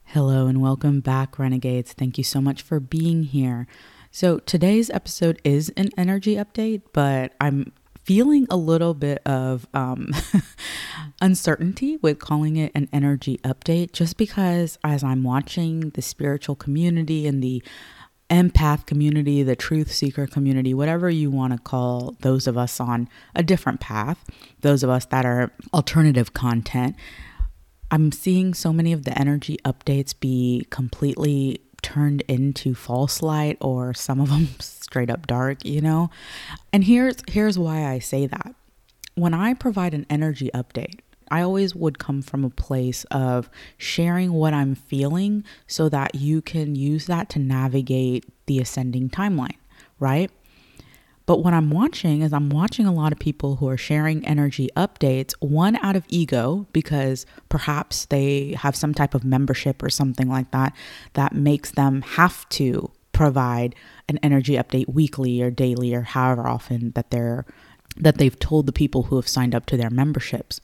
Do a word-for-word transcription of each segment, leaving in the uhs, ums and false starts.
Hello and welcome back, Renegades. Thank you so much for being here. So today's episode is an energy update, but I'm feeling a little bit of um, uncertainty with calling it an energy update, just because as I'm watching the spiritual community and the empath community, the truth seeker community, whatever you want to call those of us on a different path, those of us that are alternative content, I'm seeing so many of the energy updates be completely turned into false light, or some of them straight up dark, you know? And here's here's why I say that. When I provide an energy update, I always would come from a place of sharing what I'm feeling so that you can use that to navigate the ascending timeline, right? But what I'm watching is I'm watching a lot of people who are sharing energy updates, one out of ego, because perhaps they have some type of membership or something like that, that makes them have to provide an energy update weekly or daily or however often that they're, that they've told the people who have signed up to their memberships.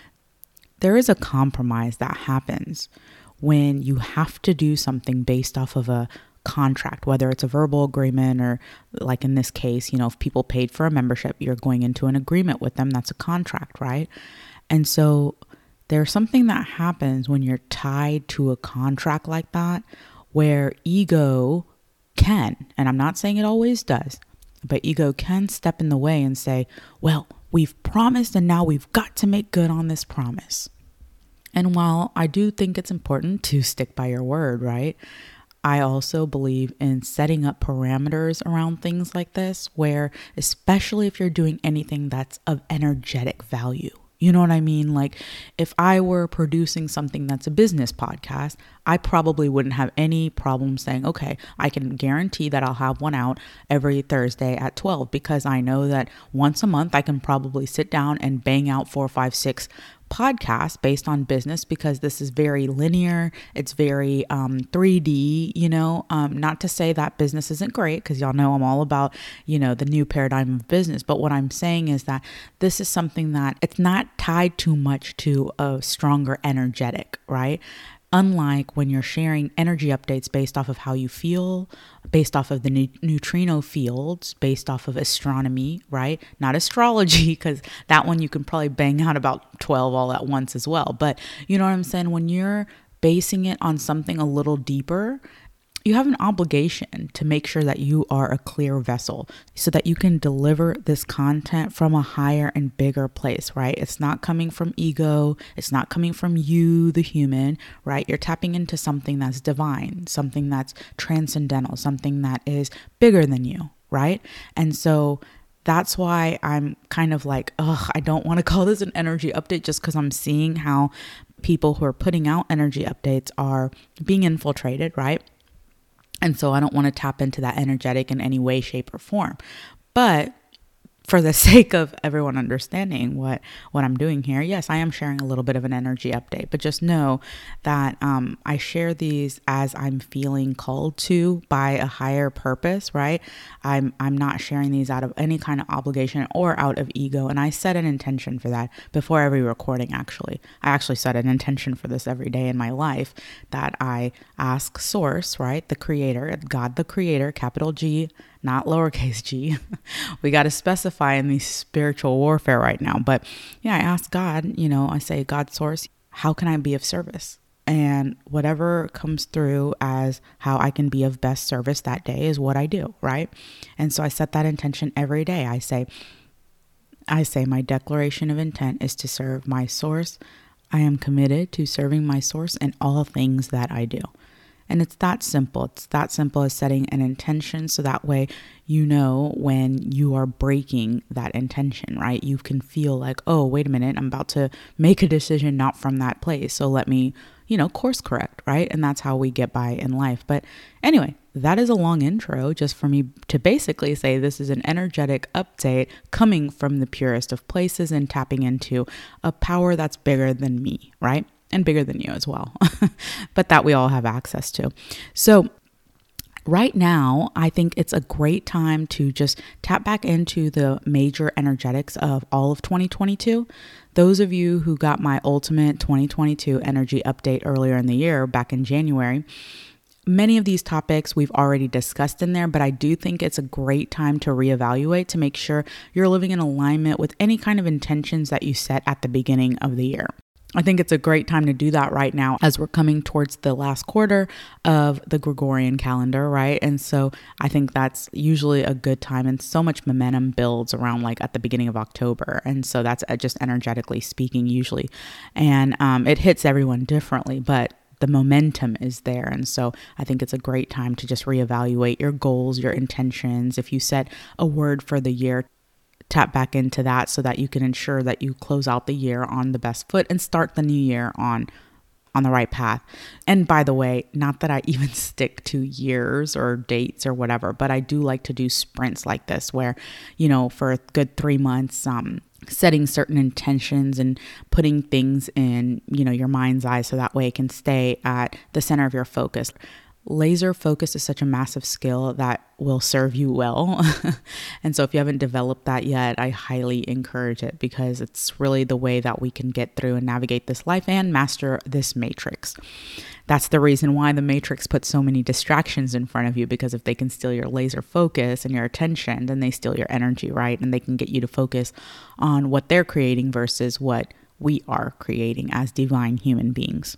There is a compromise that happens when you have to do something based off of a contract, whether it's a verbal agreement or, like in this case, you know, if people paid for a membership, you're going into an agreement with them. That's a contract, right? And so there's something that happens when you're tied to a contract like that, where ego can, and I'm not saying it always does, but ego can step in the way and say, well, we've promised and now we've got to make good on this promise. And while I do think it's important to stick by your word, right? I also believe in setting up parameters around things like this, where especially if you're doing anything that's of energetic value. You know what I mean? Like if I were producing something that's a business podcast, I probably wouldn't have any problem saying, okay, I can guarantee that I'll have one out every Thursday at twelve, because I know that once a month I can probably sit down and bang out four, five, six podcasts based on business, because this is very linear. It's very um, three D, you know, um, not to say that business isn't great, because y'all know I'm all about, you know, the new paradigm of business. But what I'm saying is that this is something that it's not tied too much to a stronger energetic, right? Unlike when you're sharing energy updates based off of how you feel, based off of the ne- neutrino fields, based off of astronomy, right? Not astrology, because that one you can probably bang out about twelve all at once as well. But you know what I'm saying? When you're basing it on something a little deeper, you have an obligation to make sure that you are a clear vessel so that you can deliver this content from a higher and bigger place, right? It's not coming from ego. It's not coming from you, the human, right? You're tapping into something that's divine, something that's transcendental, something that is bigger than you, right? And so that's why I'm kind of like, ugh, I don't want to call this an energy update, just because I'm seeing how people who are putting out energy updates are being infiltrated, right? And so I don't want to tap into that energetic in any way, shape, or form. But for the sake of everyone understanding what, what I'm doing here, yes, I am sharing a little bit of an energy update, but just know that um, I share these as I'm feeling called to by a higher purpose, right? I'm I'm not sharing these out of any kind of obligation or out of ego. And I set an intention for that before every recording, actually. I actually set an intention for this every day in my life, that I ask Source, right? The creator, God the creator, capital G, not lowercase g. We got to specify in the spiritual warfare right now. But yeah, I ask God, you know, I say, God, Source, how can I be of service? And whatever comes through as how I can be of best service that day is what I do, right? And so I set that intention every day. I say, I say my declaration of intent is to serve my Source. I am committed to serving my Source in all things that I do. And it's that simple. It's that simple as setting an intention, so that way you know when you are breaking that intention, right? You can feel like, oh, wait a minute, I'm about to make a decision not from that place. So let me, you know, course correct, right? And that's how we get by in life. But anyway, that is a long intro just for me to basically say this is an energetic update coming from the purest of places and tapping into a power that's bigger than me, right? And bigger than you as well, but that we all have access to. So Right now, I think it's a great time to just tap back into the major energetics of all of twenty twenty-two. Those of you who got my ultimate twenty twenty-two energy update earlier in the year, back in January, many of these topics we've already discussed in there, but I do think it's a great time to reevaluate to make sure you're living in alignment with any kind of intentions that you set at the beginning of the year. I think it's a great time to do that right now as we're coming towards the last quarter of the Gregorian calendar, right? And so I think that's usually a good time, and so much momentum builds around like at the beginning of October. And so that's just energetically speaking usually. And um, it hits everyone differently, but the momentum is there. And so I think it's a great time to just reevaluate your goals, your intentions. If you set a word for the year, tap back into that so that you can ensure that you close out the year on the best foot and start the new year on on the right path. And by the way, not that I even stick to years or dates or whatever, but I do like to do sprints like this where, you know, for a good three months, um, setting certain intentions and putting things in, you know, your mind's eye so that way it can stay at the center of your focus. Laser focus is such a massive skill that will serve you well. And so if you haven't developed that yet, I highly encourage it because it's really the way that we can get through and navigate this life and master this matrix. That's the reason why the matrix puts so many distractions in front of you, because if they can steal your laser focus and your attention, then they steal your energy, right? And they can get you to focus on what they're creating versus what we are creating as divine human beings.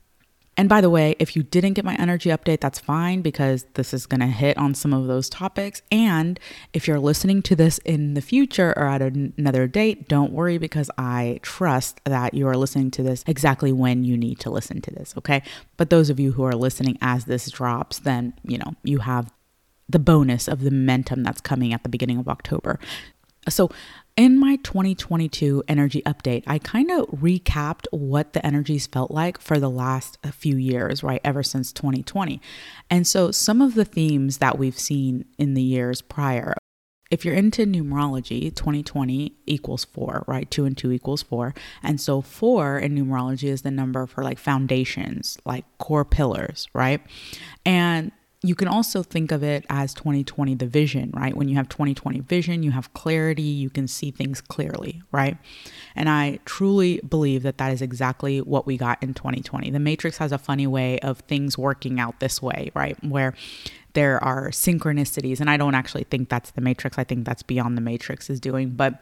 And by the way, if you didn't get my energy update, that's fine, because this is going to hit on some of those topics. And if you're listening to this in the future or at another date, don't worry, because I trust that you are listening to this exactly when you need to listen to this, okay? But those of you who are listening as this drops, then, you know, you have the bonus of the momentum that's coming at the beginning of October. So in my twenty twenty-two energy update, I kind of recapped what the energies felt like for the last few years, right? Ever since twenty twenty. And so some of the themes that we've seen in the years prior, if you're into numerology, twenty twenty equals four, right? Two and two equals four. And so four in numerology is the number for like foundations, like core pillars, right? And you can also think of it as twenty twenty, the vision, right? When you have twenty twenty vision, you have clarity, you can see things clearly, right? And I truly believe that that is exactly what we got in twenty twenty. The Matrix has a funny way of things working out this way, right? Where there are synchronicities, and I don't actually think that's the Matrix. I think that's beyond the Matrix is doing, but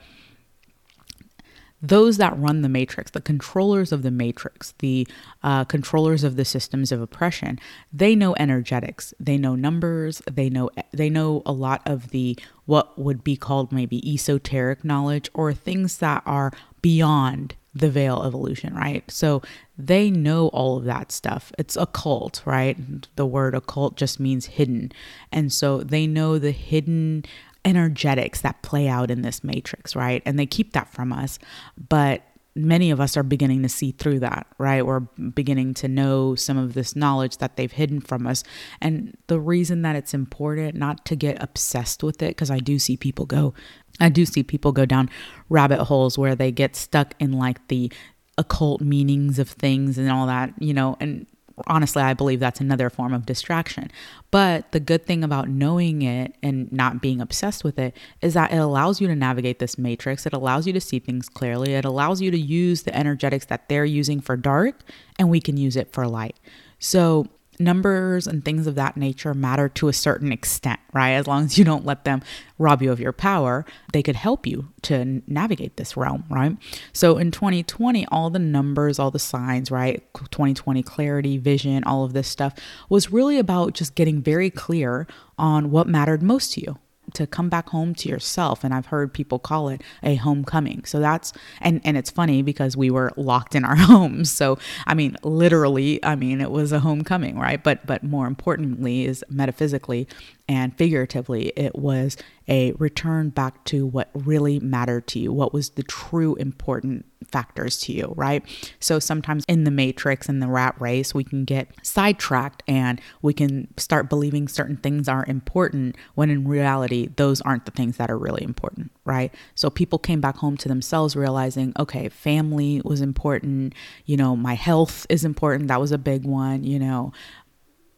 those that run the matrix, the controllers of the matrix, the uh, controllers of the systems of oppression, they know energetics, they know numbers, they know they know a lot of the what would be called maybe esoteric knowledge, or things that are beyond the veil of illusion, right? So they know all of that stuff. It's occult, right? The word occult just means hidden. And so they know the hidden energetics that play out in this matrix, right? And they keep that from us, but many of us are beginning to see through that, right? We're beginning to know some of this knowledge that they've hidden from us. And the reason that it's important not to get obsessed with it, because I do see people go, I do see people go down rabbit holes where they get stuck in like the occult meanings of things and all that, you know, and honestly, I believe that's another form of distraction. But the good thing about knowing it and not being obsessed with it is that it allows you to navigate this matrix. It allows you to see things clearly. It allows you to use the energetics that they're using for dark, and we can use it for light. So numbers and things of that nature matter to a certain extent, right? As long as you don't let them rob you of your power, they could help you to navigate this realm, right? So in twenty twenty, all the numbers, all the signs, right? twenty twenty clarity, vision, all of this stuff was really about just getting very clear on what mattered most to you, to come back home to yourself. And I've heard people call it a homecoming. So that's, and, and it's funny because we were locked in our homes. So, I mean, literally, I mean, it was a homecoming, right? But, but more importantly is metaphysically and figuratively, it was a return back to what really mattered to you, what was the true important factors to you, right? So sometimes in the matrix and the rat race, we can get sidetracked and we can start believing certain things are important when in reality, those aren't the things that are really important, right? So people came back home to themselves realizing, okay, family was important, you know, my health is important. That was a big one, you know,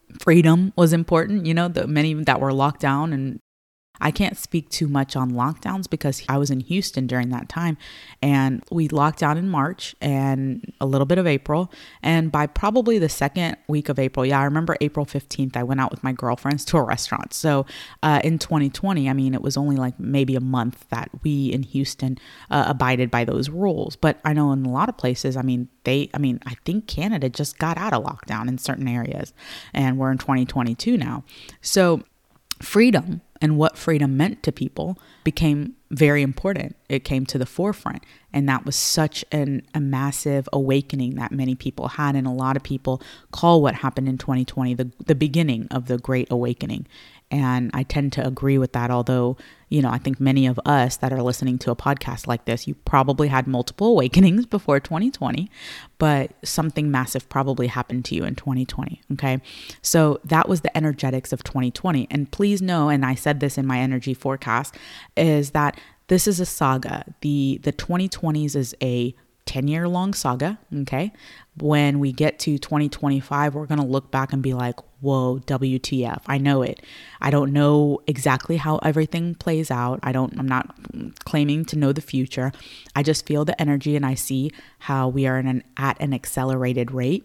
freedom was important, you know, the many that were locked down. And I can't speak too much on lockdowns because I was in Houston during that time, and we locked down in March and a little bit of April. And by probably the second week of April, yeah, I remember April fifteenth, I went out with my girlfriends to a restaurant. So uh, in twenty twenty, I mean, it was only like maybe a month that we in Houston uh, abided by those rules. But I know in a lot of places, I mean, they, I mean, I think Canada just got out of lockdown in certain areas, and we're in twenty twenty-two now. So freedom and what freedom meant to people became very important. It came to the forefront. And that was such an, a massive awakening that many people had. And a lot of people call what happened in twenty twenty the, the beginning of the Great Awakening. And I tend to agree with that, although, you know, I think many of us that are listening to a podcast like this, you probably had multiple awakenings before twenty twenty, but something massive probably happened to you in twenty twenty. Okay. So that was the energetics of twenty twenty. And please know, and I said this in my energy forecast, is that this is a saga. The, the twenty twenties is a ten year long saga. Okay. When we get to twenty twenty-five, we're going to look back and be like, whoa, W T F. I know it. I don't know exactly how everything plays out. I don't, I'm not claiming to know the future. I just feel the energy and I see how we are in an, at an accelerated rate.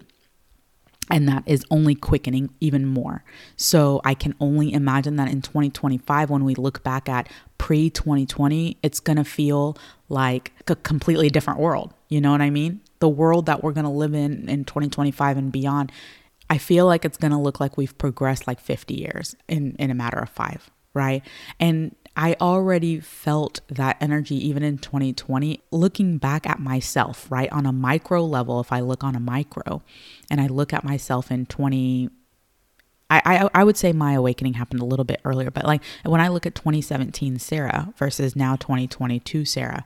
And that is only quickening even more. So I can only imagine that in twenty twenty-five, when we look back at pre twenty twenty, it's going to feel like a completely different world. You know what I mean? The world that we're going to live in in twenty twenty-five and beyond, I feel like it's going to look like we've progressed like fifty years in, in a matter of five, right? And I already felt that energy even in twenty twenty, looking back at myself, right? On a micro level, if I look on a micro and I look at myself in twenty, I, I, I would say my awakening happened a little bit earlier, but like when I look at twenty seventeen Sarah versus now twenty twenty-two Sarah,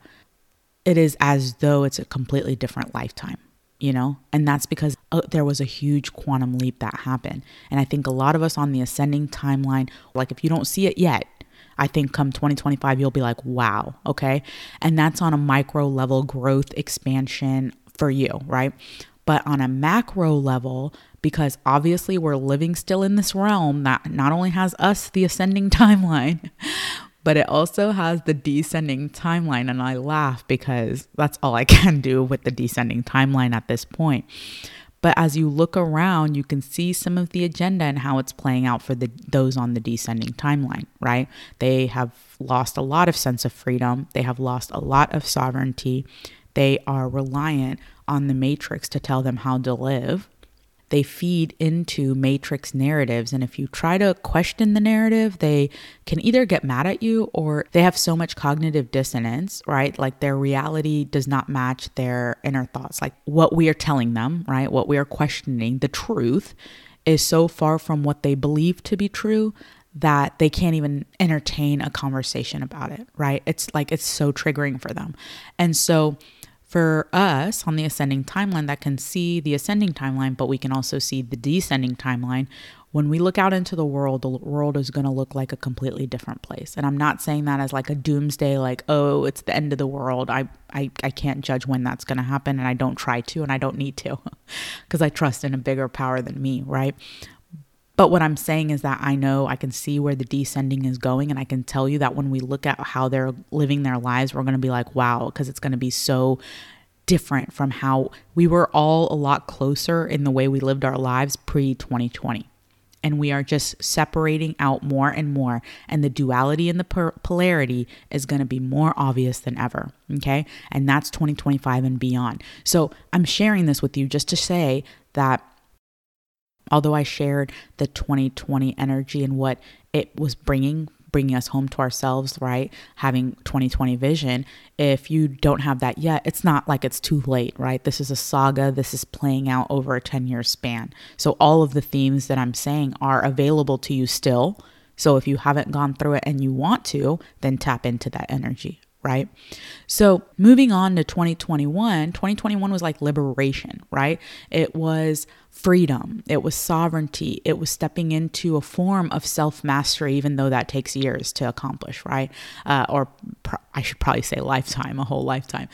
it is as though it's a completely different lifetime. You know, and that's because uh, there was a huge quantum leap that happened. And I think a lot of us on the ascending timeline, like if you don't see it yet, I think come twenty twenty-five, you'll be like, wow. Okay. And that's on a micro level growth expansion for you. Right. But on a macro level, because obviously we're living still in this realm that not only has us, the ascending timeline, but it also has the descending timeline. And I laugh because that's all I can do with the descending timeline at this point. But as you look around, you can see some of the agenda and how it's playing out for the those on the descending timeline, right? They have lost a lot of sense of freedom. They have lost a lot of sovereignty. They are reliant on the matrix to tell them how to live. They feed into matrix narratives. And if you try to question the narrative, they can either get mad at you or they have so much cognitive dissonance, right? Like their reality does not match their inner thoughts. Like what we are telling them, right? What we are questioning, the truth is so far from what they believe to be true that they can't even entertain a conversation about it, right? It's like, it's so triggering for them. And so for us on the ascending timeline that can see the ascending timeline, but we can also see the descending timeline. When we look out into the world, the world is going to look like a completely different place. And I'm not saying that as like a doomsday, like, oh, it's the end of the world. I, I, I can't judge when that's going to happen. And I don't try to, and I don't need to because I trust in a bigger power than me, right? But what I'm saying is that I know I can see where the descending is going. And I can tell you that when we look at how they're living their lives, we're going to be like, wow, because it's going to be so different from how we were all a lot closer in the way we lived our lives pre twenty twenty. And we are just separating out more and more. And the duality and the polarity is going to be more obvious than ever. Okay. And that's twenty twenty-five and beyond. So I'm sharing this with you just to say that although I shared the twenty twenty energy and what it was bringing, bringing us home to ourselves, right? Having twenty twenty vision. If you don't have that yet, it's not like it's too late, right? This is a saga. This is playing out over a ten year span. So all of the themes that I'm saying are available to you still. So if you haven't gone through it and you want to, then tap into that energy. Right? So moving on to twenty twenty-one, twenty twenty-one was like liberation, right? It was freedom. It was sovereignty. It was stepping into a form of self-mastery, even though that takes years to accomplish, right? Uh, or pr- I should probably say lifetime, a whole lifetime.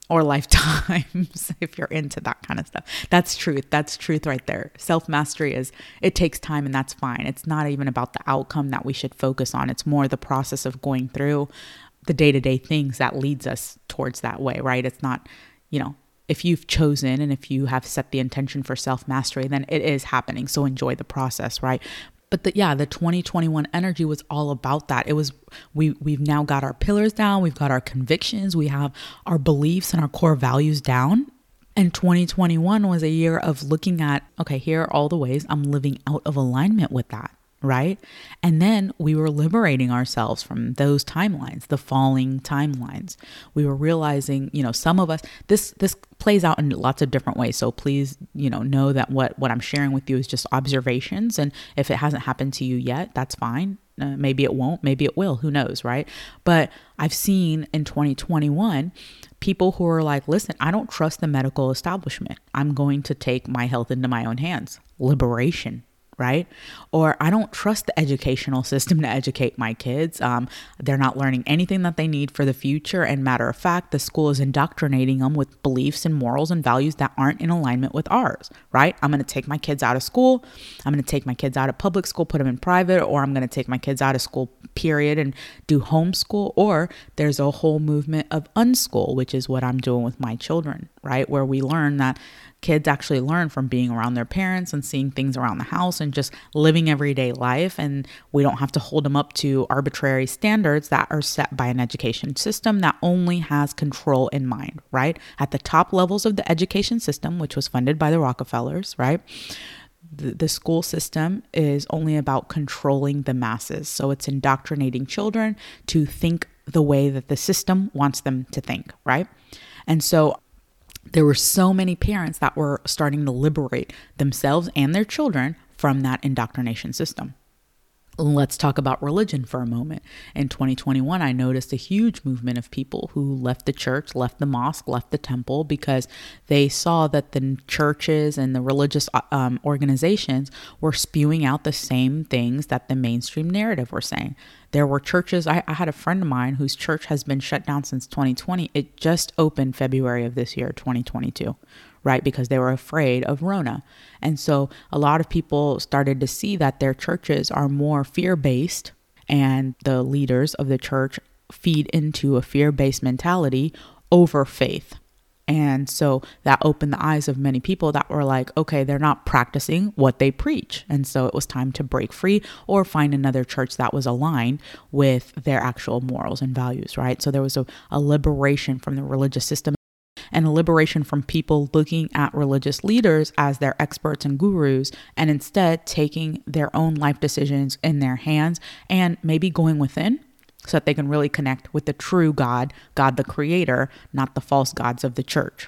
or lifetimes if you're into that kind of stuff. That's truth. That's truth right there. Self-mastery is, it takes time, and that's fine. It's not even about the outcome that we should focus on. It's more the process of going through the day-to-day things that leads us towards that way, right? It's not, you know, if you've chosen and if you have set the intention for self-mastery, then it is happening. So enjoy the process, right? But the, yeah, the twenty twenty-one energy was all about that. It was, we, we've now got our pillars down. We've got our convictions. We have our beliefs and our core values down. And twenty twenty-one was a year of looking at, okay, here are all the ways I'm living out of alignment with that, right? And then we were liberating ourselves from those timelines, the falling timelines. We were realizing, you know, some of us, this, this plays out in lots of different ways. So please, you know, know that what, what I'm sharing with you is just observations. And if it hasn't happened to you yet, that's fine. Uh, maybe it won't, maybe it will, who knows, right? But I've seen in twenty twenty-one, people who are like, listen, I don't trust the medical establishment. I'm going to take my health into my own hands. Liberation. Right? Or I don't trust the educational system to educate my kids. Um, they're not learning anything that they need for the future. And matter of fact, the school is indoctrinating them with beliefs and morals and values that aren't in alignment with ours, right? I'm going to take my kids out of school. I'm going to take my kids out of public school, put them in private, or I'm going to take my kids out of school, period, and do homeschool. Or there's a whole movement of unschool, which is what I'm doing with my children, right? Where we learn that kids actually learn from being around their parents and seeing things around the house and just living everyday life. And we don't have to hold them up to arbitrary standards that are set by an education system that only has control in mind, right? At the top levels of the education system, which was funded by the Rockefellers, right? The, the school system is only about controlling the masses. So it's indoctrinating children to think the way that the system wants them to think, right? And so there were so many parents that were starting to liberate themselves and their children from that indoctrination system. Let's talk about religion for a moment. In twenty twenty-one, I noticed a huge movement of people who left the church, left the mosque, left the temple because they saw that the churches and the religious um, organizations were spewing out the same things that the mainstream narrative were saying. There were churches, I, I had a friend of mine whose church has been shut down since twenty twenty. It just opened February of this year, twenty twenty-two. Right? Because they were afraid of Rona. And so a lot of people started to see that their churches are more fear-based, and the leaders of the church feed into a fear-based mentality over faith. And so that opened the eyes of many people that were like, okay, they're not practicing what they preach. And so it was time to break free or find another church that was aligned with their actual morals and values, right? So there was a, a liberation from the religious system, and a liberation from people looking at religious leaders as their experts and gurus, and instead taking their own life decisions in their hands and maybe going within so that they can really connect with the true God, God the creator, not the false gods of the church.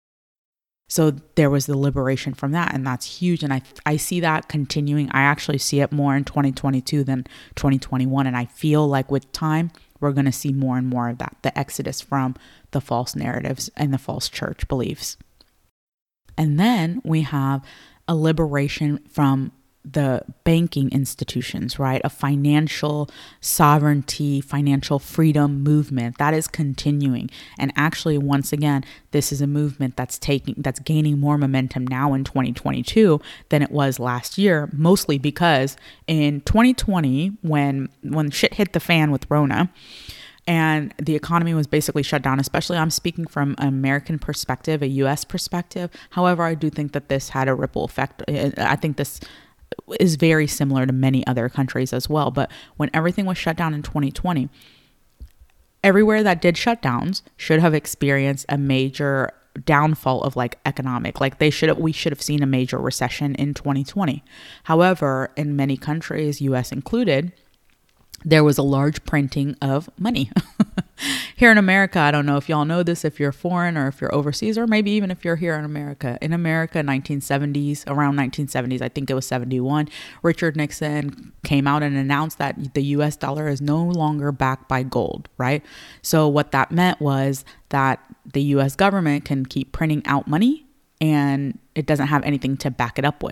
So there was the liberation from that, and that's huge. And I I see that continuing. I actually see it more in twenty twenty-two than twenty twenty-one. And I feel like with time, we're going to see more and more of that, the exodus from the false narratives and the false church beliefs. And then we have a liberation from the banking institutions, right? A financial sovereignty, financial freedom movement that is continuing. And actually, once again, this is a movement that's taking, that's gaining more momentum now in twenty twenty-two than it was last year, mostly because in twenty twenty, when, when shit hit the fan with Rona, and the economy was basically shut down, especially I'm speaking from an American perspective, a U S perspective. However, I do think that this had a ripple effect. I think this is very similar to many other countries as well. But when everything was shut down in twenty twenty, everywhere that did shutdowns should have experienced a major downfall of like economic, like they should have, we should have seen a major recession in twenty twenty. However, in many countries, U S included, there was a large printing of money. Here in America, I don't know if y'all know this, if you're foreign or if you're overseas, or maybe even if you're here in America. In America, nineteen seventies, around nineteen seventies, I think it was seventy-one, Richard Nixon came out and announced that the U S dollar is no longer backed by gold, right? So what that meant was that the U S government can keep printing out money and it doesn't have anything to back it up with.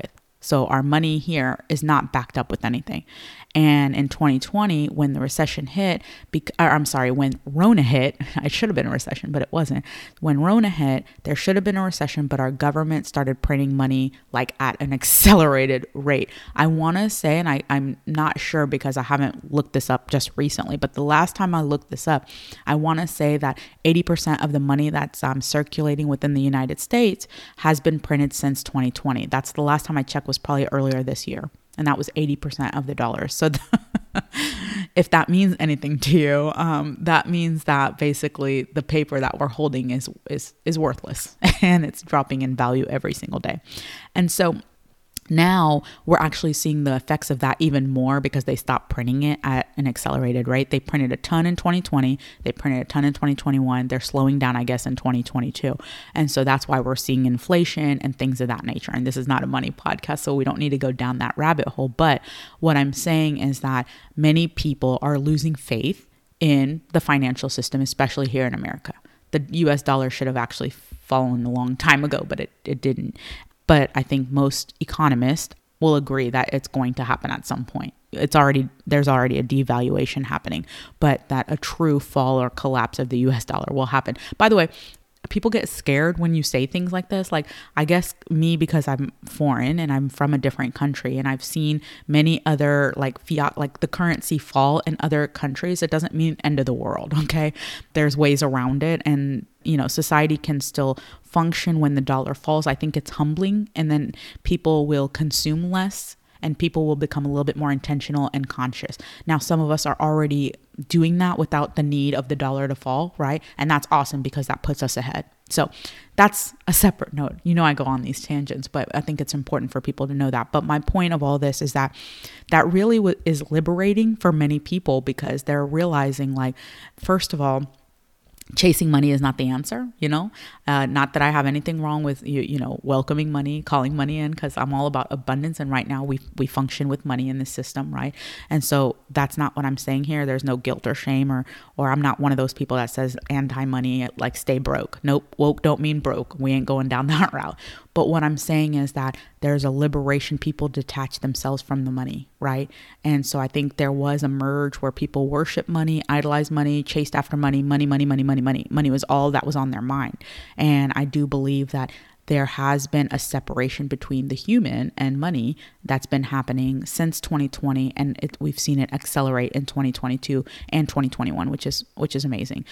So our money here is not backed up with anything. And in twenty twenty, when the recession hit, bec- or I'm sorry, when Rona hit, it should have been a recession, but it wasn't. When Rona hit, there should have been a recession, but our government started printing money like at an accelerated rate. I want to say, and I, I'm not sure because I haven't looked this up just recently, but the last time I looked this up, I want to say that eighty percent of the money that's um, circulating within the United States has been printed since twenty twenty. That's the last time I checked, was probably earlier this year. And that was eighty percent of the dollars. So the, if that means anything to you, um, that means that basically the paper that we're holding is, is, is worthless and it's dropping in value every single day. And so now we're actually seeing the effects of that even more because they stopped printing it at an accelerated rate. They printed a ton in twenty twenty. They printed a ton in twenty twenty-one. They're slowing down, I guess, in twenty twenty-two. And so that's why we're seeing inflation and things of that nature. And this is not a money podcast, so we don't need to go down that rabbit hole. But what I'm saying is that many people are losing faith in the financial system, especially here in America. The U S dollar should have actually fallen a long time ago, but it, it didn't. But I think most economists will agree that it's going to happen at some point. It's already, there's already a devaluation happening, but that a true fall or collapse of the U S dollar will happen. By the way, people get scared when you say things like this. Like, I guess me, because I'm foreign and I'm from a different country and I've seen many other like fiat, like the currency fall in other countries. It doesn't mean end of the world. Okay. There's ways around it. And, you know, society can still function when the dollar falls. I think it's humbling, and then people will consume less and people will become a little bit more intentional and conscious. Now, some of us are already doing that without the need of the dollar to fall, right? And that's awesome because that puts us ahead. So that's a separate note. You know, I go on these tangents, but I think it's important for people to know that. But my point of all this is that that really w- is liberating for many people because they're realizing, like, first of all, chasing money is not the answer, you know, uh, not that I have anything wrong with, you, you know, welcoming money, calling money in, because I'm all about abundance. And right now we we function with money in the system, right? And so that's not what I'm saying here. There's no guilt or shame, or or I'm not one of those people that says anti-money, like stay broke. Nope, woke don't mean broke. We ain't going down that route. But what I'm saying is that there's a liberation. People detach themselves from the money, right? And so I think there was a merge where people worship money, idolize money, chased after money, money, money, money, money, money. Money was all that was on their mind. And I do believe that there has been a separation between the human and money that's been happening since twenty twenty, and it, we've seen it accelerate in twenty twenty-two and twenty twenty-one, which is which is amazing.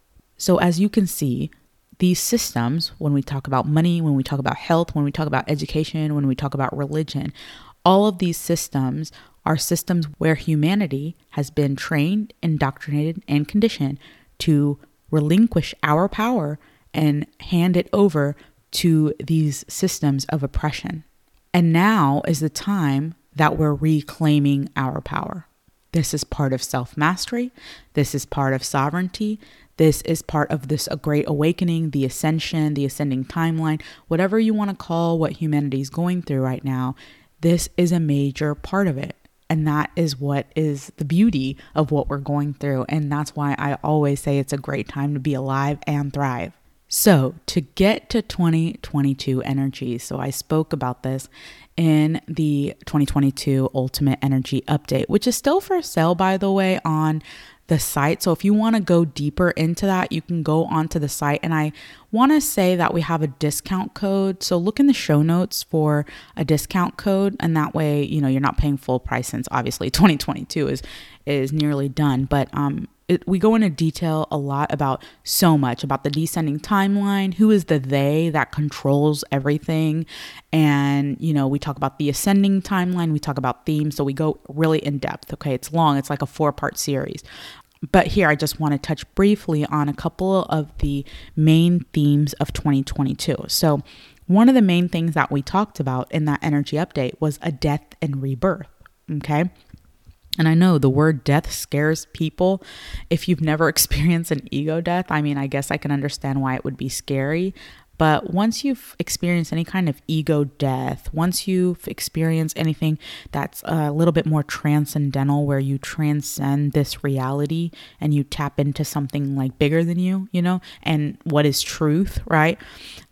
So as you can see, these systems, when we talk about money, when we talk about health, when we talk about education, when we talk about religion, all of these systems are systems where humanity has been trained, indoctrinated, and conditioned to relinquish our power and hand it over to these systems of oppression. And now is the time that we're reclaiming our power. This is part of self-mastery. This is part of sovereignty. This is part of this a great awakening, the ascension, the ascending timeline, whatever you want to call what humanity is going through right now. This is a major part of it. And that is what is the beauty of what we're going through. And that's why I always say it's a great time to be alive and thrive. So to get to twenty twenty-two energy, so I spoke about this in the twenty twenty-two Ultimate Energy Update, which is still for sale, by the way, on the site. So if you want to go deeper into that, you can go onto the site. And I want to say that we have a discount code. So look in the show notes for a discount code. And that way, you know, you're not paying full price, since obviously twenty twenty-two is, is nearly done. But, um, It, we go into detail a lot about so much about the descending timeline, who is the they that controls everything. And, you know, we talk about the ascending timeline, we talk about themes. So we go really in depth. Okay. It's long. It's like a four part series. But here I just want to touch briefly on a couple of the main themes of twenty twenty-two. So one of the main things that we talked about in that energy update was a death and rebirth. Okay. And I know the word death scares people. If you've never experienced an ego death, I mean, I guess I can understand why it would be scary. But once you've experienced any kind of ego death, once you've experienced anything that's a little bit more transcendental, where you transcend this reality and you tap into something like bigger than you, you know, and what is truth, right?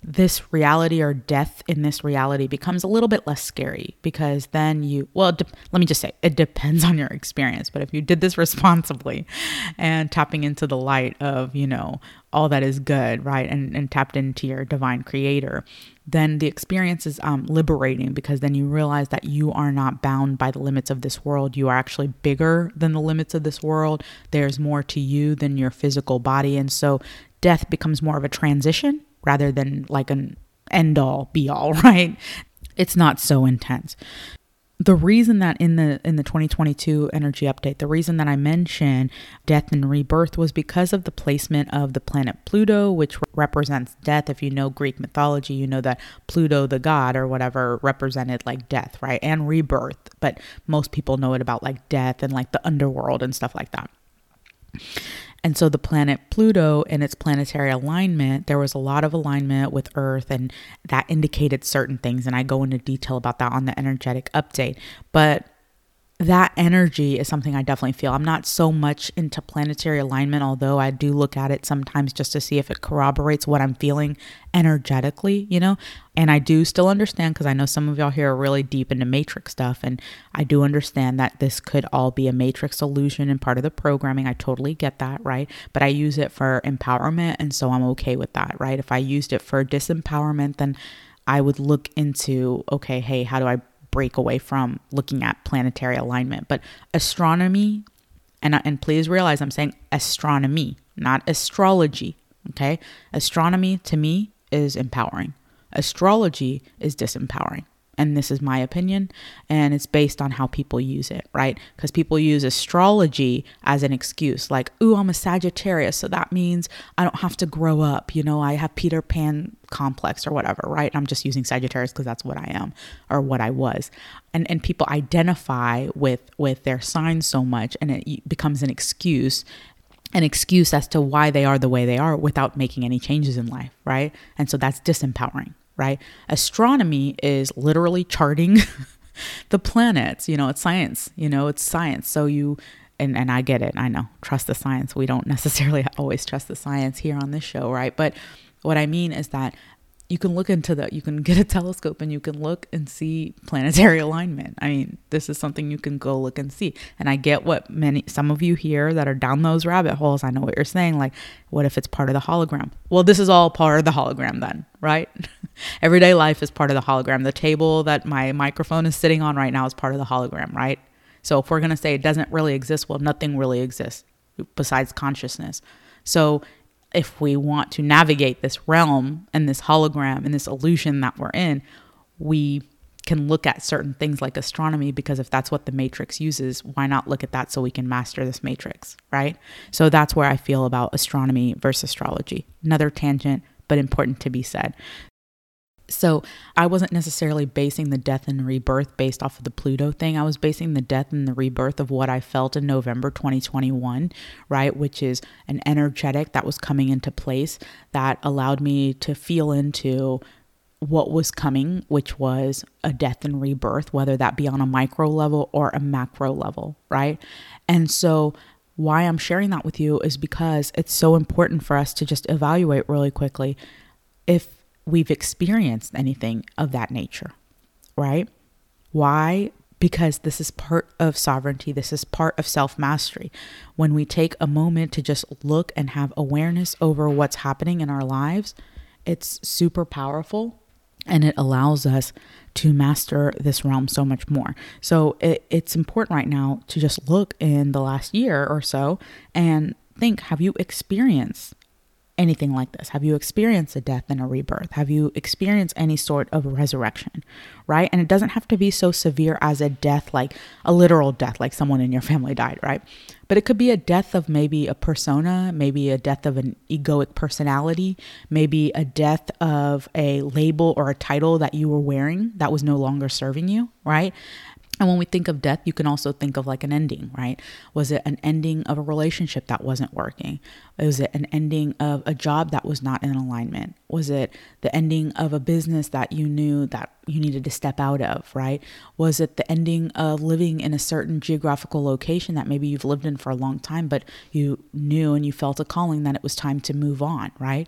this reality or death in this reality becomes a little bit less scary, because then you, well, de- let me just say, it depends on your experience. But if you did this responsibly and tapping into the light of, you know, all that is good, right, and, and tapped into your divine creator, then the experience is um, liberating, because then you realize that you are not bound by the limits of this world. You are actually bigger than the limits of this world. There's more to you than your physical body. And so death becomes more of a transition rather than like an end all be all, right? It's not so intense. The reason that in the in the twenty twenty-two energy update, the reason that I mentioned death and rebirth was because of the placement of the planet Pluto, which represents death. If you know Greek mythology, you know that Pluto, the god or whatever, represented like death, right? And rebirth. But most people know it about like death and like the underworld and stuff like that. And so the planet Pluto and its planetary alignment, there was a lot of alignment with Earth, and that indicated certain things. And I go into detail about that on the energetic update. But that energy is something I definitely feel. I'm not so much into planetary alignment, although I do look at it sometimes just to see if it corroborates what I'm feeling energetically, you know, and I do still understand, because I know some of y'all here are really deep into matrix stuff. And I do understand that this could all be a matrix illusion and part of the programming. I totally get that, right? But I use it for empowerment. And so I'm okay with that, right? If I used it for disempowerment, then I would look into, okay, hey, how do I break away from looking at planetary alignment? But astronomy, and and please realize I'm saying astronomy, not astrology, okay? Astronomy to me is empowering. Astrology is disempowering. And this is my opinion, and it's based on how people use it, right? Because people use astrology as an excuse, like, ooh, I'm a Sagittarius, so that means I don't have to grow up. You know, I have Peter Pan complex or whatever, right? I'm just using Sagittarius because that's what I am or what I was. And and people identify with with their sign so much, and it becomes an excuse, an excuse as to why they are the way they are without making any changes in life, right? And so that's disempowering. Right? Astronomy is literally charting the planets. You know, it's science, you know, it's science. So you, and, and I get it. I know, trust the science. We don't necessarily always trust the science here on this show, right? But what I mean is that you can look into the, you can get a telescope and you can look and see planetary alignment. I mean, this is something you can go look and see. And I get what many, some of you here that are down those rabbit holes, I know what you're saying. Like, what if it's part of the hologram? Well, this is all part of the hologram then, right? Everyday life is part of the hologram. The table that my microphone is sitting on right now is part of the hologram, right? So if we're going to say it doesn't really exist, well, nothing really exists besides consciousness. So if we want to navigate this realm and this hologram and this illusion that we're in, we can look at certain things like astronomy, because if that's what the matrix uses, why not look at that so we can master this matrix, right? So that's where I feel about astronomy versus astrology. Another tangent, but important to be said. So I wasn't necessarily basing the death and rebirth based off of the Pluto thing. I was basing the death and the rebirth of what I felt in November twenty twenty-one, right? Which is an energetic that was coming into place that allowed me to feel into what was coming, which was a death and rebirth, whether that be on a micro level or a macro level, right? And so why I'm sharing that with you is because it's so important for us to just evaluate really quickly if we've experienced anything of that nature, right? Why? Because this is part of sovereignty. This is part of self-mastery. When we take a moment to just look and have awareness over what's happening in our lives, it's super powerful, and it allows us to master this realm so much more. So it, it's important right now to just look in the last year or so and think, have you experienced anything like this? Have you experienced a death and a rebirth? Have you experienced any sort of resurrection, right? And it doesn't have to be so severe as a death, like a literal death, like someone in your family died, right? But it could be a death of maybe a persona, maybe a death of an egoic personality, maybe a death of a label or a title that you were wearing that was no longer serving you, right? And when we think of death, you can also think of like an ending, right? Was it an ending of a relationship that wasn't working? Was it an ending of a job that was not in alignment? Was it the ending of a business that you knew that you needed to step out of, right? Was it the ending of living in a certain geographical location that maybe you've lived in for a long time, but you knew and you felt a calling that it was time to move on, right?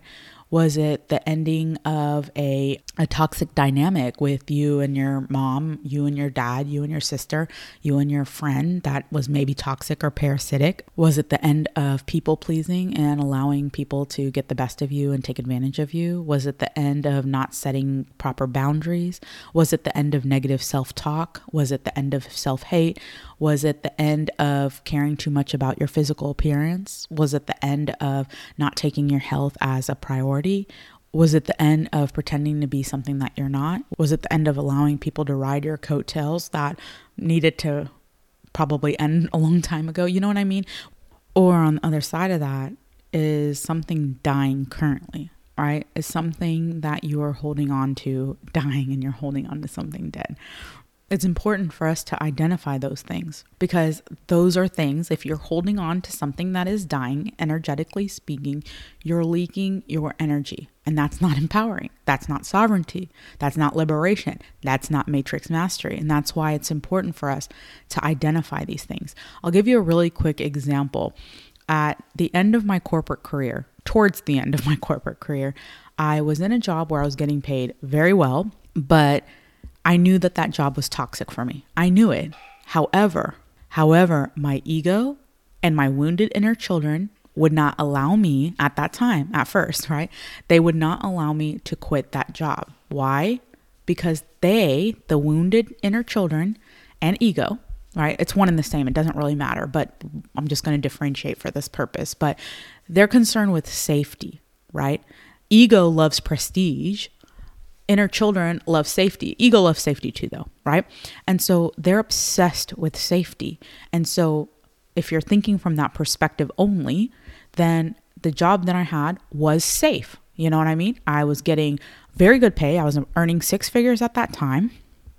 Was it the ending of a, a toxic dynamic with you and your mom, you and your dad, you and your sister, you and your friend that was maybe toxic or parasitic? Was it the end of people pleasing and allowing people to get the best of you and take advantage of you? Was it the end of not setting proper boundaries? Was it the end of negative self-talk? Was it the end of self-hate? Was it the end of caring too much about your physical appearance? Was it the end of not taking your health as a priority? Was it the end of pretending to be something that you're not? Was it the end of allowing people to ride your coattails that needed to probably end a long time ago? You know what I mean? Or on the other side of that is something dying currently, right? Is something that you are holding on to dying and you're holding on to something dead. It's important for us to identify those things because those are things, if you're holding on to something that is dying, energetically speaking, you're leaking your energy. And that's not empowering. That's not sovereignty. That's not liberation. That's not matrix mastery. And that's why it's important for us to identify these things. I'll give you a really quick example. At the end of my corporate career, towards the end of my corporate career, I was in a job where I was getting paid very well, but I knew that that job was toxic for me. I knew it. However, however, my ego and my wounded inner children would not allow me at that time, at first, right? They would not allow me to quit that job. Why? Because they, the wounded inner children and ego, right? It's one and the same. It doesn't really matter, but I'm just going to differentiate for this purpose. But they're concerned with safety, right? Ego loves prestige. Inner children love safety. Ego loves safety too, though, right? And so they're obsessed with safety. And so if you're thinking from that perspective only, then the job that I had was safe. You know what I mean? I was getting very good pay. I was earning six figures at that time.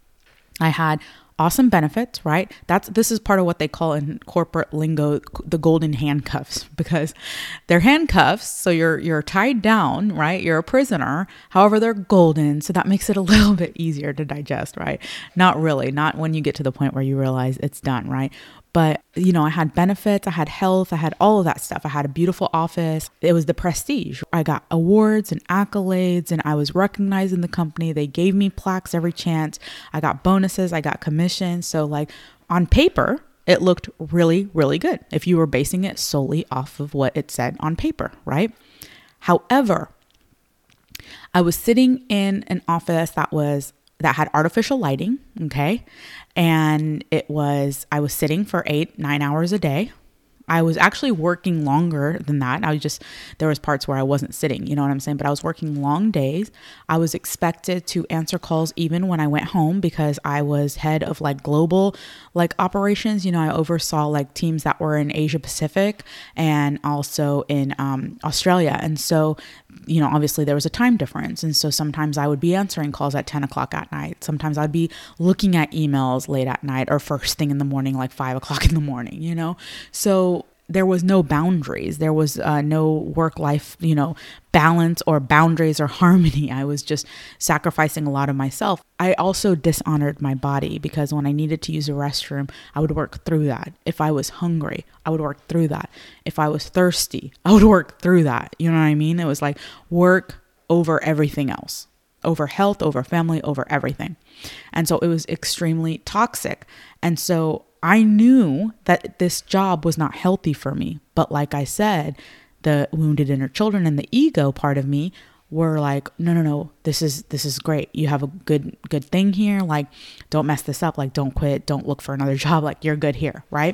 I had awesome benefits, right? That's this is part of what they call in corporate lingo the golden handcuffs, because they're handcuffs, so you're you're tied down, right? You're a prisoner. However, they're golden, so that makes it a little bit easier to digest, right? Not really, not when you get to the point where you realize it's done, right? But, you know, I had benefits, I had health, I had all of that stuff. I had a beautiful office. It was the prestige. I got awards and accolades and I was recognized in the company. They gave me plaques every chance. I got bonuses, I got commissions. So like on paper, it looked really, really good if you were basing it solely off of what it said on paper, right? However, I was sitting in an office that was that had artificial lighting, okay? And it was, I was sitting for eight, nine hours a day. I was actually working longer than that. I was just, there was parts where I wasn't sitting, you know what I'm saying? But I was working long days. I was expected to answer calls even when I went home because I was head of like global like operations. You know, I oversaw like teams that were in Asia Pacific and also in um, Australia. And so, you know, obviously there was a time difference. And so sometimes I would be answering calls at ten o'clock at night. Sometimes I'd be looking at emails late at night or first thing in the morning, like five o'clock in the morning, you know? So there was no boundaries. There was uh, no work-life, you know, balance or boundaries or harmony. I was just sacrificing a lot of myself. I also dishonored my body because when I needed to use a restroom, I would work through that. If I was hungry, I would work through that. If I was thirsty, I would work through that. You know what I mean? It was like work over everything else, over health, over family, over everything. And so it was extremely toxic. And so I knew that this job was not healthy for me. But like I said, the wounded inner children and the ego part of me were like, no, no, no, this is, this is great. You have a good, good thing here. Like, don't mess this up. Like, don't quit. Don't look for another job. Like, you're good here. Right.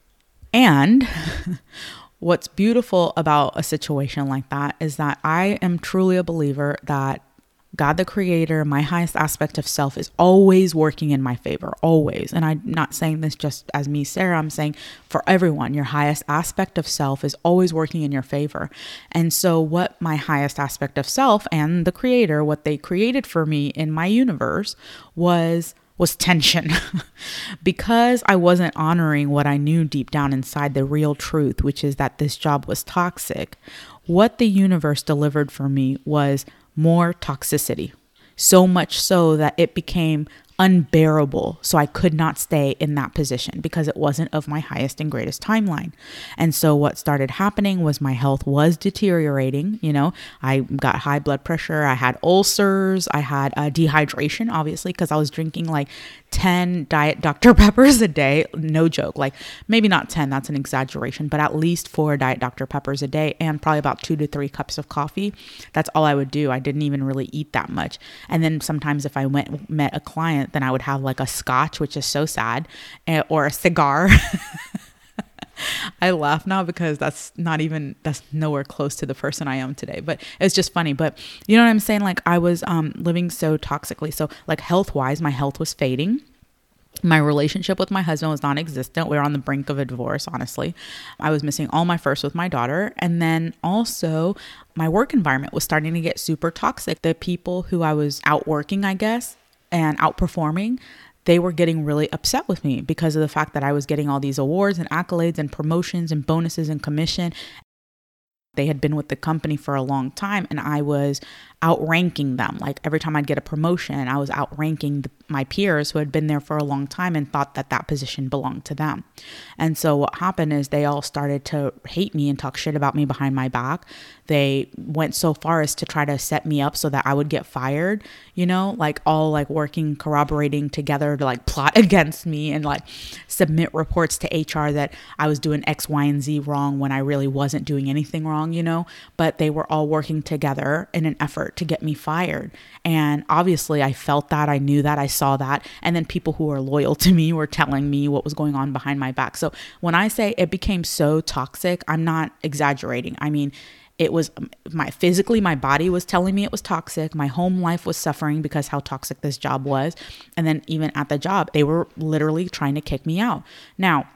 And what's beautiful about a situation like that is that I am truly a believer that God, the creator, my highest aspect of self is always working in my favor, always. And I'm not saying this just as me, Sarah, I'm saying for everyone, your highest aspect of self is always working in your favor. And so what my highest aspect of self and the creator, what they created for me in my universe was was tension because I wasn't honoring what I knew deep down inside, the real truth, which is that this job was toxic. What the universe delivered for me was more toxicity, so much so that it became unbearable. So I could not stay in that position because it wasn't of my highest and greatest timeline. And so what started happening was my health was deteriorating. You know, I got high blood pressure. I had ulcers. I had uh, dehydration, obviously, because I was drinking like ten Diet Doctor Peppers a day. No joke. Like maybe not ten, that's an exaggeration, but at least four Diet Doctor Peppers a day and probably about two to three cups of coffee. That's all I would do. I didn't even really eat that much. And then sometimes if I went met a client, then I would have like a scotch, which is so sad, or a cigar. I laugh now because that's not even, that's nowhere close to the person I am today, but it's just funny. But you know what I'm saying? Like I was um, living so toxically. So like health wise, my health was fading. My relationship with my husband was non-existent. We were on the brink of a divorce, honestly. I was missing all my firsts with my daughter. And then also my work environment was starting to get super toxic. The people who I was outworking, I guess, and outperforming, they were getting really upset with me because of the fact that I was getting all these awards and accolades and promotions and bonuses and commission. They had been with the company for a long time and I was outranking them. Like every time I'd get a promotion, I was outranking the, my peers who had been there for a long time and thought that that position belonged to them. And so what happened is they all started to hate me and talk shit about me behind my back. They went so far as to try to set me up so that I would get fired, you know, like all like working, corroborating together to like plot against me and like submit reports to H R that I was doing X, Y, and Z wrong when I really wasn't doing anything wrong, you know, but they were all working together in an effort to get me fired. And obviously I felt that, I knew that, I saw that. And then people who are loyal to me were telling me what was going on behind my back. So when I say it became so toxic, I'm not exaggerating. I mean, it was my physically, my body was telling me it was toxic. My home life was suffering because how toxic this job was. And then even at the job, they were literally trying to kick me out. Now,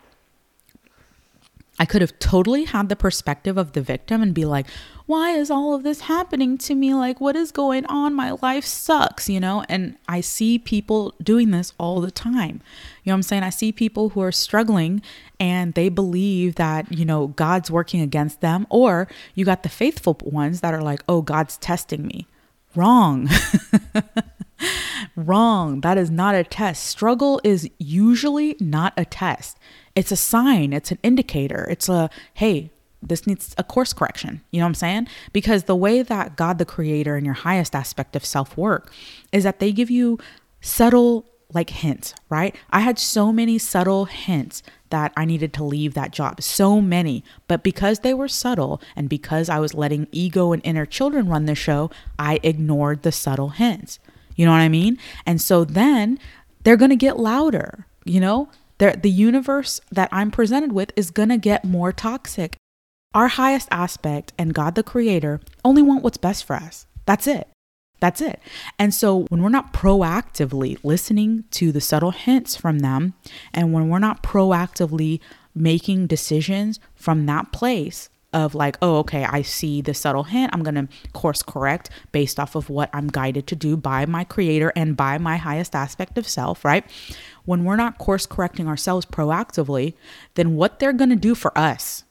I could have totally had the perspective of the victim and be like, why is all of this happening to me? Like, what is going on? My life sucks, you know? And I see people doing this all the time. You know what I'm saying? I see people who are struggling and they believe that, you know, God's working against them. Or you got the faithful ones that are like, oh, God's testing me. Wrong. Wrong. That is not a test. Struggle is usually not a test. It's a sign. It's an indicator. It's a, hey, this needs a course correction. You know what I'm saying? Because the way that God, the creator, and your highest aspect of self work is that they give you subtle like hints, right? I had so many subtle hints that I needed to leave that job. So many. But because they were subtle and because I was letting ego and inner children run the show, I ignored the subtle hints. You know what I mean? And so then they're going to get louder, you know? They're, the universe that I'm presented with is going to get more toxic. Our highest aspect and God, the creator, only want what's best for us. That's it. That's it. And so when we're not proactively listening to the subtle hints from them, and when we're not proactively making decisions from that place of like, oh, okay, I see the subtle hint, I'm going to course correct based off of what I'm guided to do by my creator and by my highest aspect of self, right? When we're not course correcting ourselves proactively, then what they're going to do for us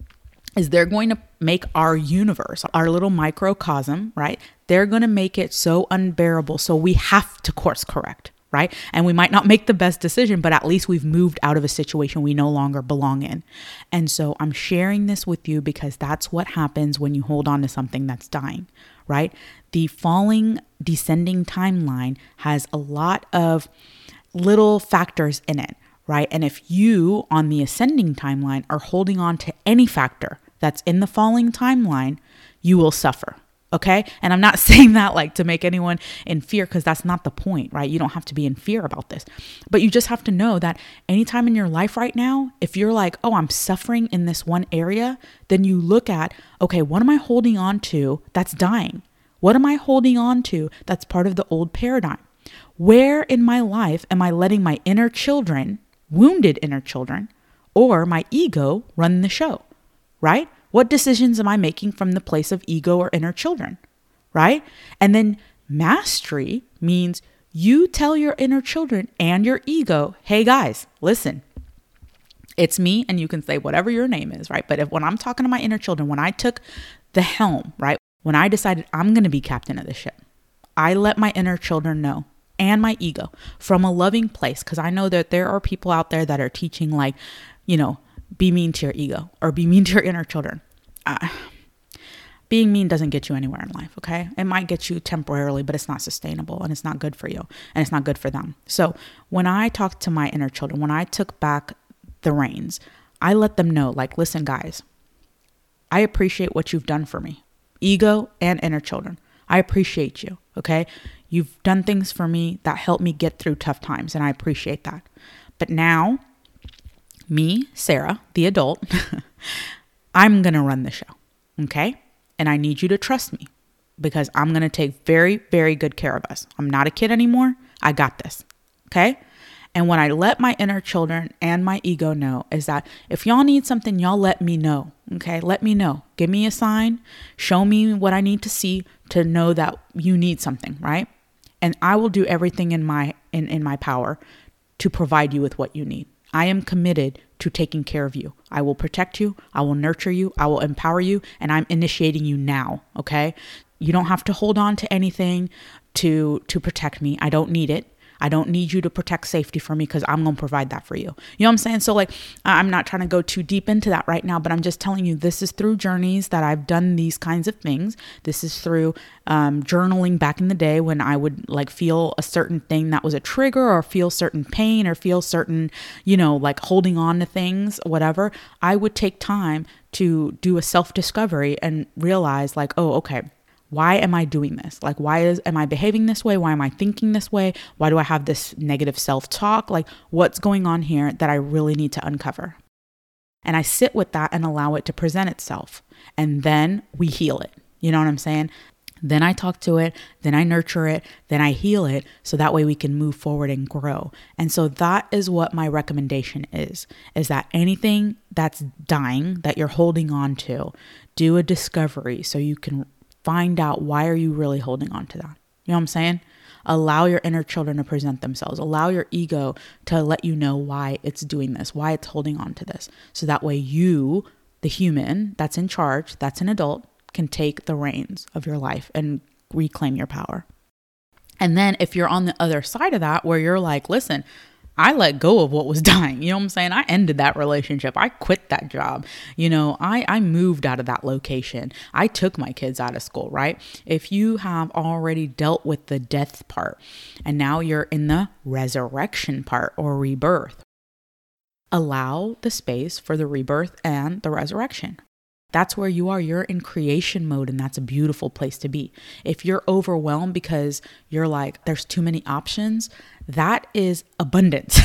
is they're going to make our universe, our little microcosm, right? They're going to make it so unbearable. So we have to course correct, right? And we might not make the best decision, but at least we've moved out of a situation we no longer belong in. And so I'm sharing this with you because that's what happens when you hold on to something that's dying, right? The falling, descending timeline has a lot of little factors in it, right? And if you on the ascending timeline are holding on to any factor that's in the falling timeline, you will suffer. Okay. And I'm not saying that like to make anyone in fear, because that's not the point, right? You don't have to be in fear about this, but you just have to know that anytime in your life right now, if you're like, oh, I'm suffering in this one area, then you look at, okay, what am I holding on to that's dying? What am I holding on to that's part of the old paradigm? Where in my life am I letting my inner children, wounded inner children, or my ego run the show? Right? What decisions am I making from the place of ego or inner children? Right? And then mastery means you tell your inner children and your ego, hey guys, listen, it's me, and you can say whatever your name is, right? But if when I'm talking to my inner children, when I took the helm, right? When I decided I'm going to be captain of the ship, I let my inner children know, and my ego from a loving place. Because I know that there are people out there that are teaching like, you know, be mean to your ego or be mean to your inner children. Uh, being mean doesn't get you anywhere in life, okay? It might get you temporarily, but it's not sustainable and it's not good for you and it's not good for them. So when I talked to my inner children, when I took back the reins, I let them know, like, listen, guys, I appreciate what you've done for me, ego and inner children. I appreciate you, okay? You've done things for me that help me get through tough times, and I appreciate that. But now, me, Sarah, the adult, I'm going to run the show, okay? And I need you to trust me because I'm going to take very, very good care of us. I'm not a kid anymore. I got this, okay? And what I let my inner children and my ego know is that if y'all need something, y'all let me know, okay? Let me know. Give me a sign. Show me what I need to see to know that you need something, right? And I will do everything in my in, in my power to provide you with what you need. I am committed to taking care of you. I will protect you. I will nurture you. I will empower you. And I'm initiating you now, okay? You don't have to hold on to anything to to protect me. I don't need it. I don't need you to protect safety for me because I'm going to provide that for you. You know what I'm saying? So like, I'm not trying to go too deep into that right now, but I'm just telling you, this is through journeys that I've done these kinds of things. This is through um, journaling back in the day when I would like feel a certain thing that was a trigger or feel certain pain or feel certain, you know, like holding on to things, whatever. I would take time to do a self-discovery and realize like, oh, okay. Why am I doing this? Like, why is, am I behaving this way? Why am I thinking this way? Why do I have this negative self-talk? Like, what's going on here that I really need to uncover? And I sit with that and allow it to present itself. And then we heal it. You know what I'm saying? Then I talk to it, then I nurture it, then I heal it. So that way we can move forward and grow. And so that is what my recommendation is, is that anything that's dying that you're holding on to, do a discovery so you can find out why are you really holding on to that. You know what I'm saying? Allow your inner children to present themselves. Allow your ego to let you know why it's doing this, why it's holding on to this. So that way you, the human that's in charge, that's an adult, can take the reins of your life and reclaim your power. And then if you're on the other side of that, where you're like, listen, I let go of what was dying. You know what I'm saying? I ended that relationship. I quit that job. You know, I, I moved out of that location. I took my kids out of school, right? If you have already dealt with the death part and now you're in the resurrection part or rebirth, allow the space for the rebirth and the resurrection. That's where you are. You're in creation mode, and that's a beautiful place to be. If you're overwhelmed because you're like, there's too many options, that is abundance.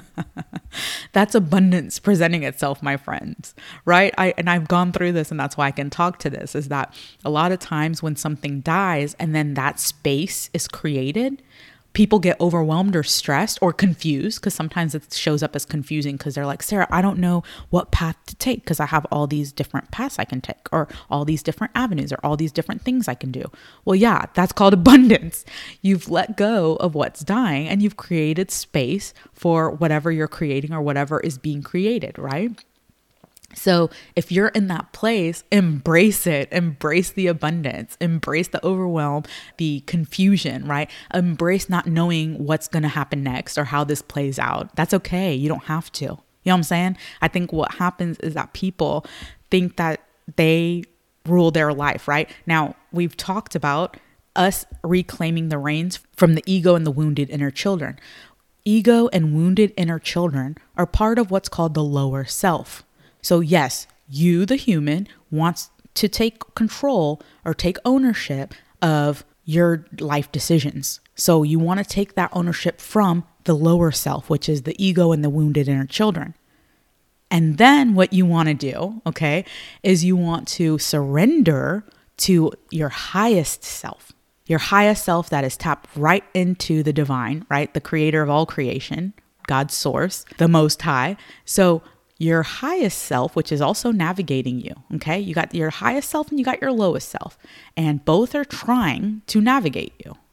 That's abundance presenting itself, my friends, right? I and I've gone through this, and that's why I can talk to this, is that a lot of times when something dies and then that space is created, people get overwhelmed or stressed or confused, because sometimes it shows up as confusing because they're like, Sarah, I don't know what path to take because I have all these different paths I can take or all these different avenues or all these different things I can do. Well, yeah, that's called abundance. You've let go of what's dying and you've created space for whatever you're creating or whatever is being created, right? So if you're in that place, embrace it, embrace the abundance, embrace the overwhelm, the confusion, right? Embrace not knowing what's going to happen next or how this plays out. That's okay. You don't have to. You know what I'm saying? I think what happens is that people think that they rule their life, right? Now, we've talked about us reclaiming the reins from the ego and the wounded inner children. Ego and wounded inner children are part of what's called the lower self. So yes, you, the human, wants to take control or take ownership of your life decisions. So you want to take that ownership from the lower self, which is the ego and the wounded inner children. And then what you want to do, okay, is you want to surrender to your highest self, your highest self that is tapped right into the divine, right? The creator of all creation, God's source, the most high. So your highest self, which is also navigating you, okay? You got your highest self and you got your lowest self, and both are trying to navigate you,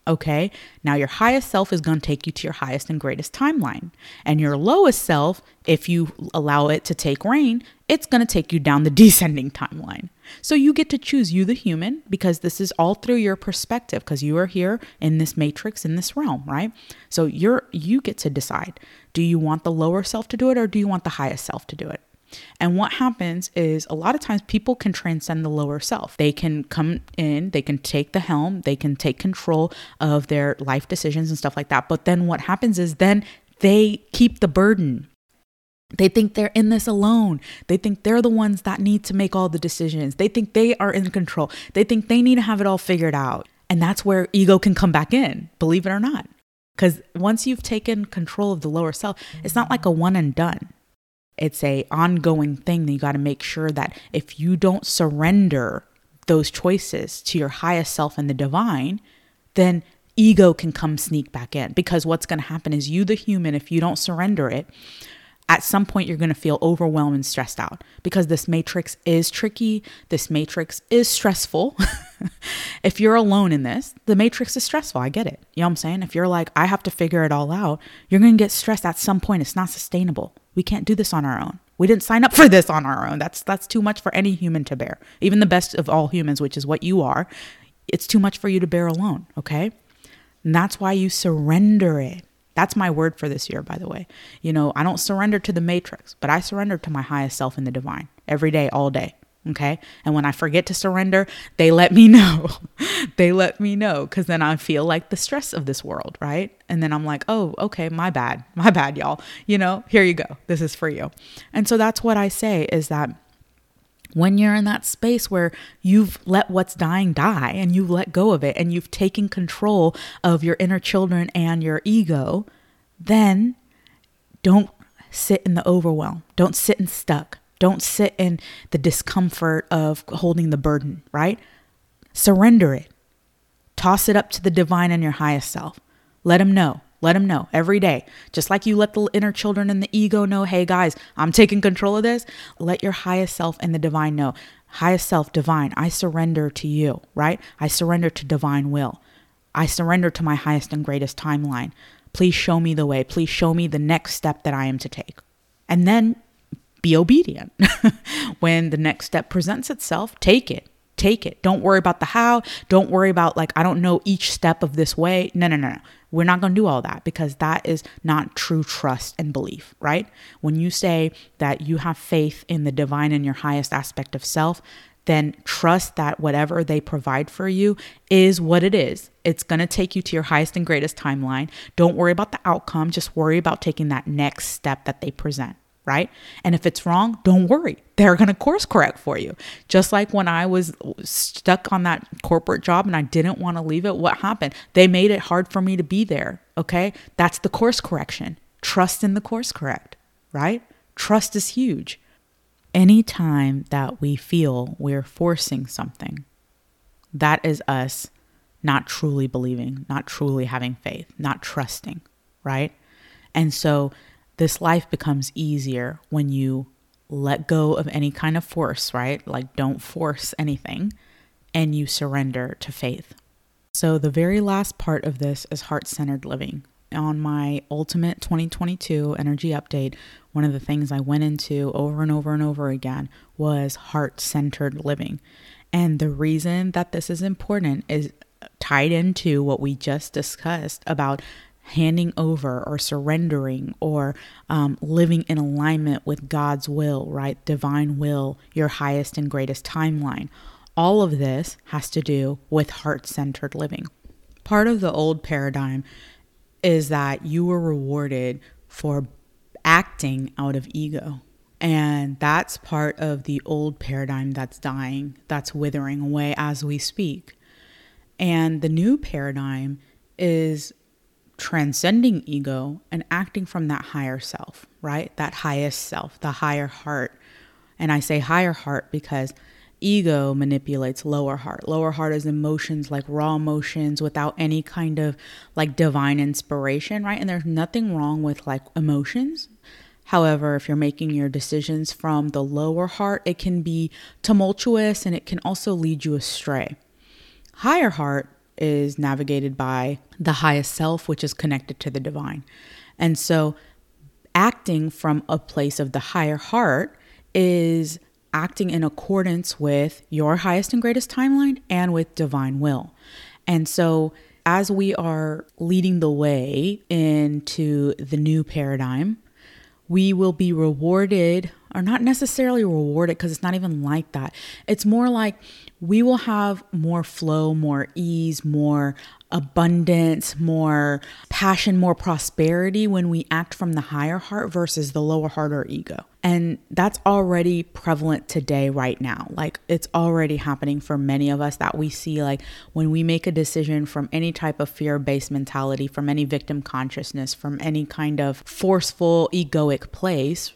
Okay, now your highest self is going to take you to your highest and greatest timeline. And your lowest self, if you allow it to take reign, it's going to take you down the descending timeline. So you get to choose, you the human, because this is all through your perspective, because you are here in this matrix, in this realm, right? So you're you get to decide, do you want the lower self to do it or do you want the highest self to do it? And what happens is a lot of times people can transcend the lower self. They can come in, they can take the helm, they can take control of their life decisions and stuff like that. But then what happens is then they keep the burden. They think they're in this alone. They think they're the ones that need to make all the decisions. They think they are in control. They think they need to have it all figured out. And that's where ego can come back in, believe it or not. Because once you've taken control of the lower self, it's not like a one and done. It's a ongoing thing that you got to make sure that if you don't surrender those choices to your highest self and the divine, then ego can come sneak back in. Because what's going to happen is you, the human, if you don't surrender it, at some point you're going to feel overwhelmed and stressed out because this matrix is tricky. This matrix is stressful. If you're alone in this, the matrix is stressful. I get it. You know what I'm saying? If you're like, I have to figure it all out, you're going to get stressed at some point. It's not sustainable. We can't do this on our own. We didn't sign up for this on our own. That's that's too much for any human to bear. Even the best of all humans, which is what you are, it's too much for you to bear alone, okay? And that's why you surrender it. That's my word for this year, by the way. You know, I don't surrender to the matrix, but I surrender to my highest self in the divine every day, all day. Okay. And when I forget to surrender, they let me know. They let me know because then I feel like the stress of this world. Right. And then I'm like, oh, okay, my bad. My bad, y'all. You know, here you go. This is for you. And so that's what I say is that when you're in that space where you've let what's dying die and you've let go of it and you've taken control of your inner children and your ego, then don't sit in the overwhelm. Don't sit and stuck. Don't sit in the discomfort of holding the burden, right? Surrender it. Toss it up to the divine and your highest self. Let him know. Let him know every day. Just like you let the inner children and the ego know, hey guys, I'm taking control of this. Let your highest self and the divine know. Highest self, divine, I surrender to you, right? I surrender to divine will. I surrender to my highest and greatest timeline. Please show me the way. Please show me the next step that I am to take. And then be obedient. When the next step presents itself, take it. Take it. Don't worry about the how. Don't worry about like, I don't know each step of this way. No, no, no, no. We're not going to do all that because that is not true trust and belief, right? When you say that you have faith in the divine and your highest aspect of self, then trust that whatever they provide for you is what it is. It's going to take you to your highest and greatest timeline. Don't worry about the outcome. Just worry about taking that next step that they present. Right? And if it's wrong, don't worry. They're going to course correct for you. Just like when I was stuck on that corporate job and I didn't want to leave it, what happened? They made it hard for me to be there. Okay. That's the course correction. Trust in the course correct, right? Trust is huge. Anytime that we feel we're forcing something, that is us not truly believing, not truly having faith, not trusting, right? And so this life becomes easier when you let go of any kind of force, right? Like don't force anything and you surrender to faith. So the very last part of this is heart-centered living. On my ultimate twenty twenty-two energy update, one of the things I went into over and over and over again was heart-centered living. And the reason that this is important is tied into what we just discussed about handing over or surrendering or um, living in alignment with God's will, right? Divine will, your highest and greatest timeline. All of this has to do with heart-centered living. Part of the old paradigm is that you were rewarded for acting out of ego. And that's part of the old paradigm that's dying, that's withering away as we speak. And the new paradigm is transcending ego and acting from that higher self, right? That highest self, the higher heart. And I say higher heart because ego manipulates lower heart. Lower heart is emotions, like raw emotions without any kind of like divine inspiration, right? And there's nothing wrong with like emotions. However, if you're making your decisions from the lower heart, it can be tumultuous and it can also lead you astray. Higher heart is navigated by the highest self, which is connected to the divine. And so acting from a place of the higher heart is acting in accordance with your highest and greatest timeline and with divine will. And so as we are leading the way into the new paradigm, we will be rewarded, or not necessarily rewarded, because it's not even like that. It's more like we will have more flow, more ease, more abundance, more passion, more prosperity when we act from the higher heart versus the lower heart or ego. And that's already prevalent today, right now. Like, it's already happening for many of us that we see, like when we make a decision from any type of fear-based mentality, from any victim consciousness, from any kind of forceful egoic place,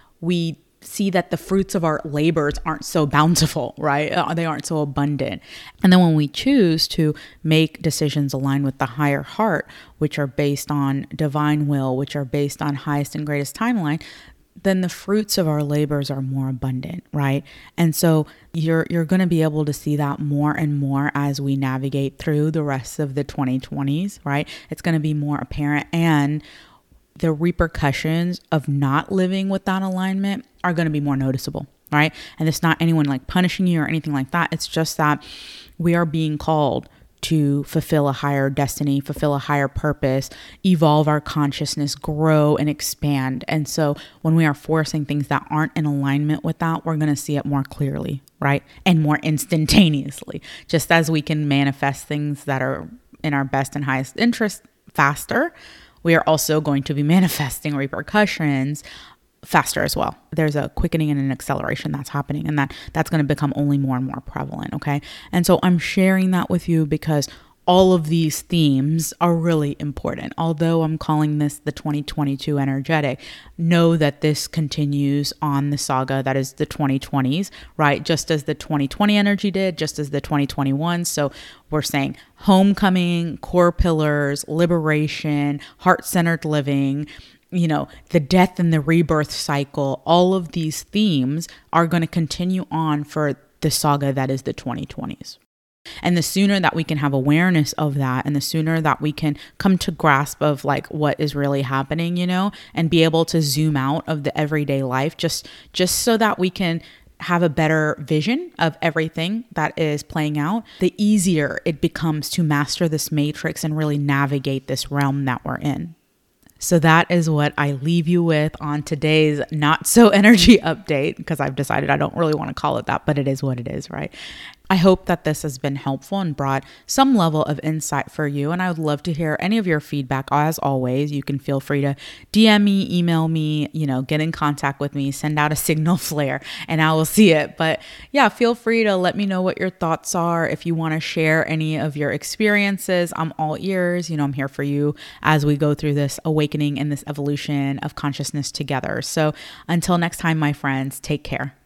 we see that the fruits of our labors aren't so bountiful, right? They aren't so abundant. And then when we choose to make decisions aligned with the higher heart, which are based on divine will, which are based on highest and greatest timeline, then the fruits of our labors are more abundant, right? And so you're you're going to be able to see that more and more as we navigate through the rest of the twenty twenties, right? It's going to be more apparent, and the repercussions of not living with that alignment are going to be more noticeable, right? And it's not anyone like punishing you or anything like that. It's just that we are being called to fulfill a higher destiny, fulfill a higher purpose, evolve our consciousness, grow and expand. And so when we are forcing things that aren't in alignment with that, we're going to see it more clearly, right? And more instantaneously, just as we can manifest things that are in our best and highest interest faster, we are also going to be manifesting repercussions faster as well. There's a quickening and an acceleration that's happening, and that that's going to become only more and more prevalent. Okay. And so I'm sharing that with you because all of these themes are really important. Although I'm calling this the twenty twenty-two energetic, know that this continues on the saga that is the twenty twenties, right? Just as the twenty twenty energy did, just as the twenty twenty-one. So we're saying homecoming, core pillars, liberation, heart-centered living, you know, the death and the rebirth cycle. All of these themes are going to continue on for the saga that is the twenty twenties. And the sooner that we can have awareness of that, and the sooner that we can come to grasp of like what is really happening, you know, and be able to zoom out of the everyday life, just just so that we can have a better vision of everything that is playing out, the easier it becomes to master this matrix and really navigate this realm that we're in. So that is what I leave you with on today's Not So Energy update, because I've decided I don't really want to call it that, but it is what it is, right? I hope that this has been helpful and brought some level of insight for you. And I would love to hear any of your feedback. As always, you can feel free to D M me, email me, you know, get in contact with me, send out a signal flare, and I will see it. But yeah, feel free to let me know what your thoughts are. If you want to share any of your experiences, I'm all ears. You know, I'm here for you as we go through this awakening and this evolution of consciousness together. So until next time, my friends, take care.